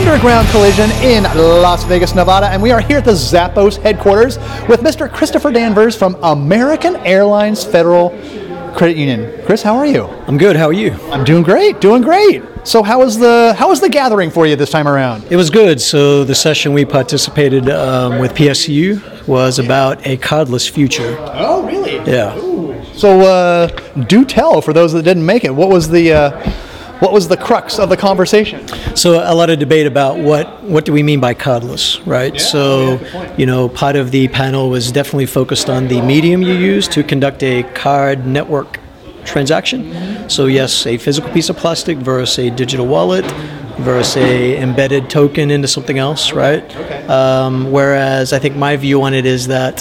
Underground Collision in Las Vegas, Nevada, and we are here at the Zappos headquarters with Mr. Christopher Danvers from American Airlines Federal Credit Union. Chris, how are you? I'm good. How are you? I'm doing great, doing great. So how was the gathering for you this time around? It was good. So the session we participated with PSU was about a cardless future. Oh, really? Yeah. Ooh. So do tell for those that didn't make it. What was the crux of the conversation? So a lot of debate about what do we mean by cardless, right? Part of the panel was definitely focused on the medium you use to conduct a card network transaction. Mm-hmm. So yes, a physical piece of plastic versus a digital wallet versus a embedded token into something else, right? Okay. Whereas I think my view on it is that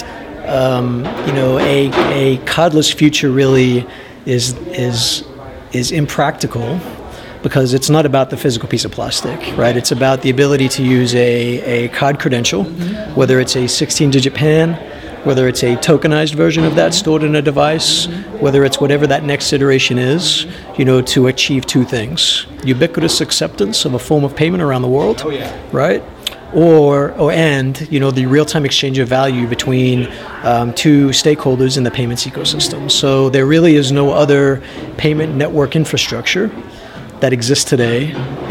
a cardless future really is impractical, because it's not about the physical piece of plastic, right? It's about the ability to use a card credential, whether it's a 16-digit PAN, whether it's a tokenized version of that stored in a device, whether it's whatever that next iteration is, to achieve two things: ubiquitous acceptance of a form of payment around the world, right? And the real-time exchange of value between two stakeholders in the payments ecosystem. So there really is no other payment network infrastructure that exists today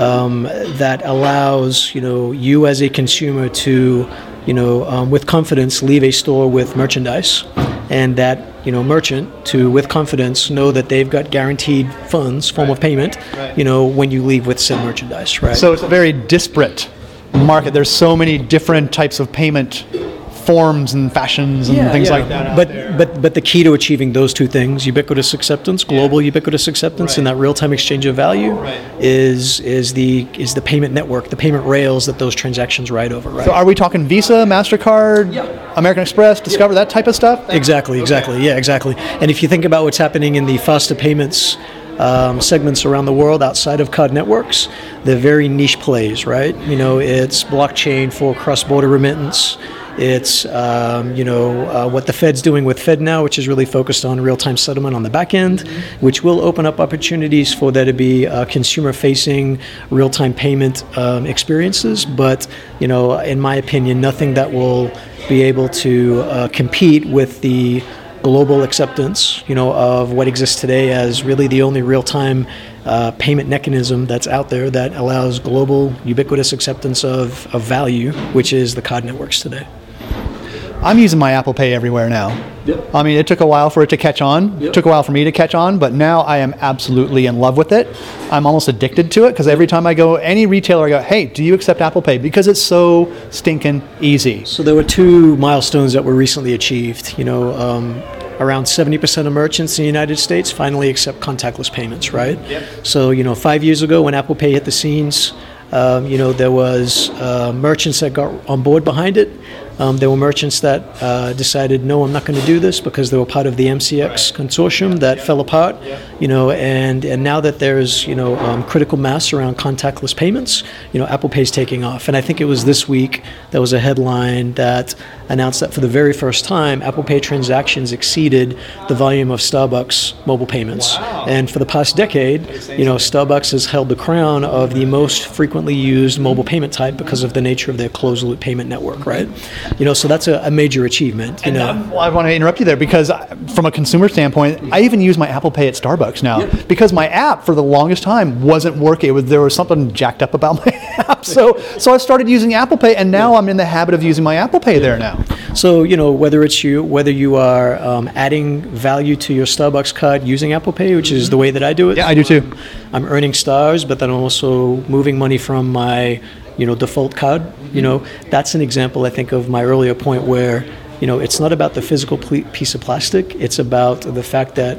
that allows you as a consumer to with confidence leave a store with merchandise, and that merchant to with confidence know that they've got guaranteed funds, form of payment, when you leave with said merchandise, right? So it's a very disparate market. There's so many different types of payment forms and fashions and things like that. But the key to achieving those two things, ubiquitous acceptance, global ubiquitous acceptance, and that real-time exchange of value, is the payment network, the payment rails that those transactions ride over, right? So are we talking Visa, MasterCard, American Express, Discover, that type of stuff? Exactly. Yeah, exactly. And if you think about what's happening in the faster payments segments around the world outside of card networks, they're very niche plays, right? It's blockchain for cross-border remittance. It's what the Fed's doing with FedNow, which is really focused on real-time settlement on the back end, which will open up opportunities for there to be consumer-facing real-time payment experiences. But in my opinion, nothing that will be able to compete with the global acceptance, of what exists today as really the only real-time payment mechanism that's out there that allows global ubiquitous acceptance of value, which is the card networks today. I'm using my Apple Pay everywhere now. Yep. I mean, it took a while for it to catch on. Yep. It took a while for me to catch on, but now I am absolutely in love with it. I'm almost addicted to it, because every time I go, any retailer, I go, hey, do you accept Apple Pay? Because it's so stinking easy. So there were two milestones that were recently achieved. Around 70% of merchants in the United States finally accept contactless payments, right? Yep. So, 5 years ago when Apple Pay hit the scenes, there was merchants that got on board behind it. There were merchants that decided, no, I'm not going to do this, because they were part of the MCX consortium that fell apart. And now that there's critical mass around contactless payments, Apple Pay's taking off. And I think it was this week there was a headline that announced that for the very first time, Apple Pay transactions exceeded the volume of Starbucks mobile payments. Wow. And for the past decade, Starbucks has held the crown of the most frequently used mobile payment type because of the nature of their closed-loop payment network, right? So that's a major achievement. Well, I want to interrupt you there, because from a consumer standpoint, I even use my Apple Pay at Starbucks now, because my app for the longest time wasn't working. There was something jacked up about my app. So I started using Apple Pay, and now I'm in the habit of using my Apple Pay there now. So, whether you are adding value to your Starbucks card using Apple Pay, which is the way that I do it. Yeah, I do too. I'm earning stars, but then I'm also moving money from my default card. That's an example, I think, of my earlier point where, it's not about the physical piece of plastic. It's about the fact that,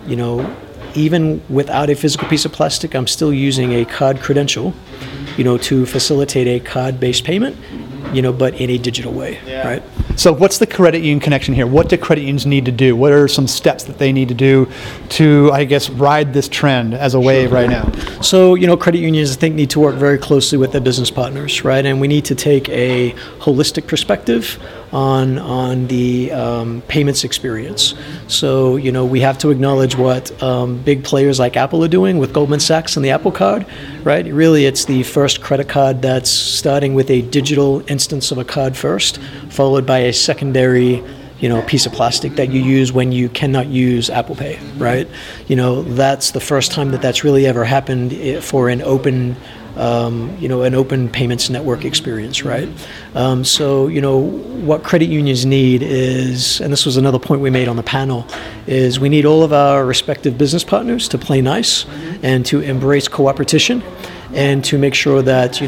even without a physical piece of plastic, I'm still using a card credential, to facilitate a card-based payment, but in a digital way, right? So what's the credit union connection here? What do credit unions need to do? What are some steps that they need to do to, I guess, ride this trend as a wave right now? So, credit unions, I think, need to work very closely with their business partners, right? And we need to take a holistic perspective on the payments experience. So, we have to acknowledge what big players like Apple are doing with Goldman Sachs and the Apple Card, right? Really, it's the first credit card that's starting with a digital instance of a card first, followed by a secondary piece of plastic that you use when you cannot use Apple Pay, right? That's the first time that's really ever happened for an open an open payments network experience, right? So, what credit unions need is, and this was another point we made on the panel, is we need all of our respective business partners to play nice and to embrace cooperation and to make sure that,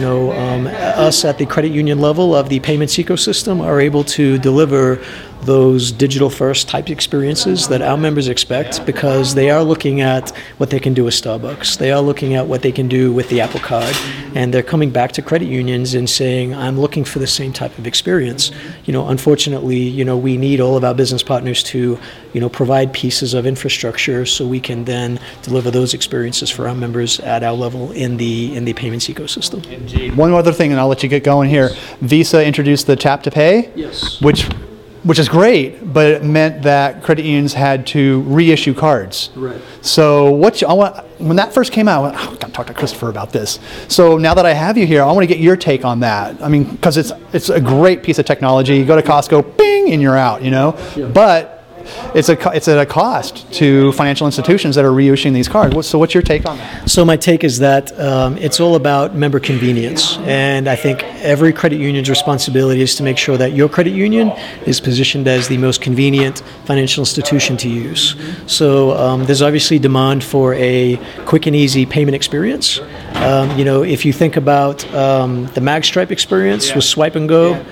us at the credit union level of the payments ecosystem are able to deliver those digital-first type experiences that our members expect, because they are looking at what they can do with Starbucks. They are looking at what they can do with the Apple Card, and they're coming back to credit unions and saying, I'm looking for the same type of experience. Unfortunately, we need all of our business partners to, provide pieces of infrastructure so we can then deliver those experiences for our members at our level in the payments ecosystem. Indeed. One other thing, and I'll let you get going here. Visa introduced the Tap to Pay, yes, which is great, but it meant that credit unions had to reissue cards. Right. So when that first came out, I went, I've got to talk to Christopher about this. So now that I have you here, I want to get your take on that. I mean, because it's a great piece of technology. You go to Costco, bing, and you're out, Yeah. But it's at a cost to financial institutions that are reissuing these cards. So what's your take on that? So my take is that it's all about member convenience, and I think every credit union's responsibility is to make sure that your credit union is positioned as the most convenient financial institution to use. So there's obviously demand for a quick and easy payment experience. If you think about the MagStripe experience with Swipe and Go,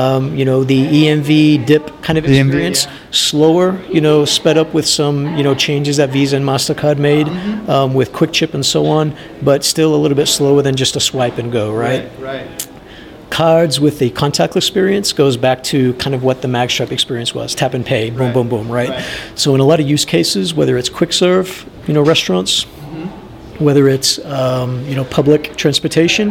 the EMV dip kind of experience, slower, sped up with some, changes that Visa and MasterCard made with Quick Chip and so on, but still a little bit slower than just a swipe and go, right? Right. Cards with the contactless experience goes back to kind of what the MagStripe experience was, tap and pay, boom, boom, boom, right? So in a lot of use cases, whether it's quick serve, restaurants, whether it's, public transportation,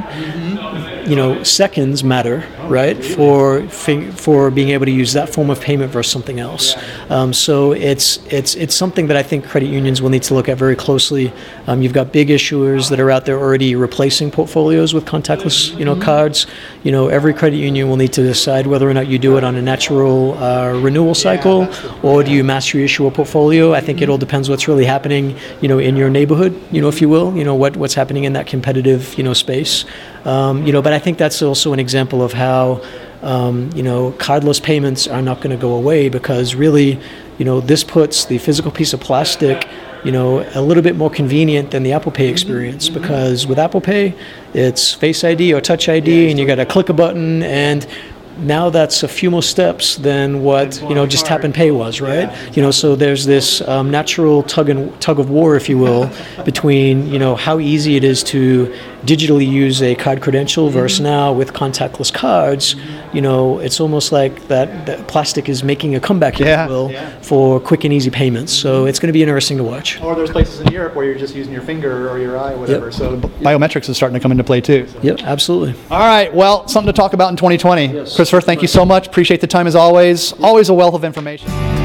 seconds matter, right, for being able to use that form of payment versus something else. So it's something that I think credit unions will need to look at very closely. You've got big issuers that are out there already replacing portfolios with contactless, cards. Every credit union will need to decide whether or not you do it on a natural renewal cycle, or do you mass reissue a portfolio. I think it all depends what's really happening, in your neighborhood, if you will, what's happening in that competitive, space. But I think that's also an example of how, cardless payments are not going to go away, because really, this puts the physical piece of plastic, a little bit more convenient than the Apple Pay experience, because with Apple Pay, it's Face ID or Touch ID, and you got to click a button, and now that's a few more steps than what just tap and pay was, right? So there's this natural tug of war, if you will, between how easy it is to digitally use a card credential versus now with contactless cards. It's almost like that plastic is making a comeback, if you will, for quick and easy payments. So it's going to be interesting to watch. Or there's places in Europe where you're just using your finger or your eye, or whatever. Yep. So biometrics is starting to come into play too. So. Yep, absolutely. All right. Well, something to talk about in 2020. Yes. Christopher, thank you so much. Appreciate the time as always. Always a wealth of information.